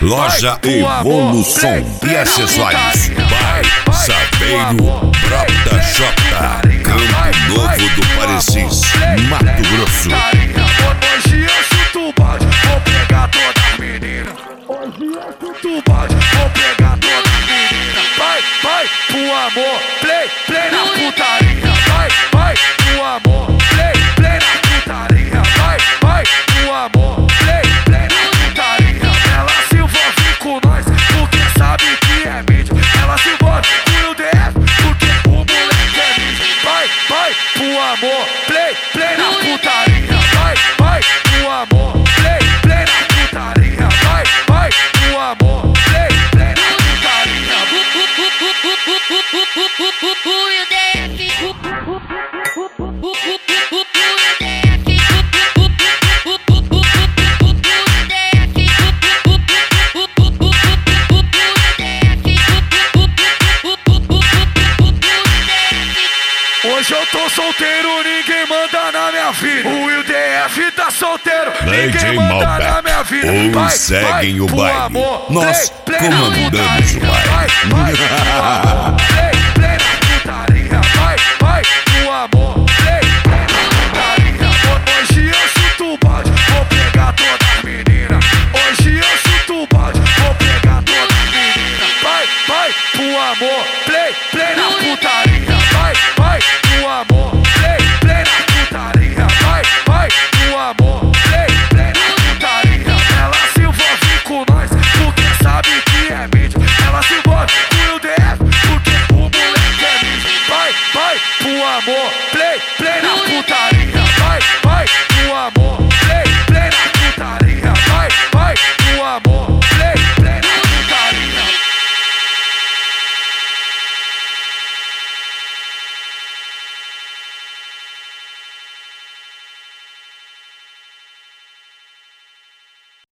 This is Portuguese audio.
Loja Evolução e acessórios. By Saveiro Brota Jota, Campo Novo do Parecis, Mato Grosso. Hoje eu chuto o balde, vou pegar toda a menina. Hoje eu chuto o balde, vou pegar toda a menina. Vai, pro amor, play na putaria. Vai, pro amor, play na putaria. Vai, pro amor, play na putaria. Ela se envolve com nós, porque sabe que é mídia. Ela se envolve com o DF, porque o moleque é mídia. Vai, pro amor, play na putaria. Vai, pro amor, play na putaria. Vai, pro amor, play na putaria. Hoje eu tô solteiro, ninguém manda na minha vida. O UDF tá solteiro, ninguém manda na minha vida. Ou seguem o baile, nós comandamos o baile. Vai, pro amor, play na putaria. Vai, pro amor.